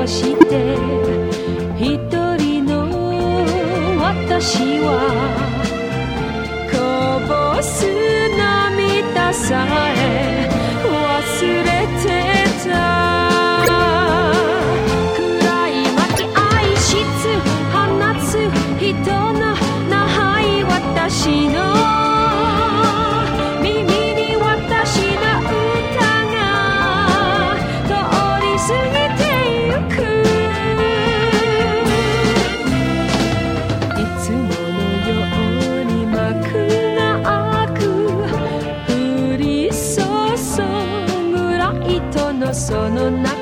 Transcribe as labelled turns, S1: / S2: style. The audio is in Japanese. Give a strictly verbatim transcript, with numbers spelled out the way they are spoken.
S1: こして一人の私はこぼす涙さえ忘れてた。暗い巻愛しつ放つ人のない私の耳に私の歌が通り過ぎてゆく。いつものように幕が開く降り注ぐライトのその中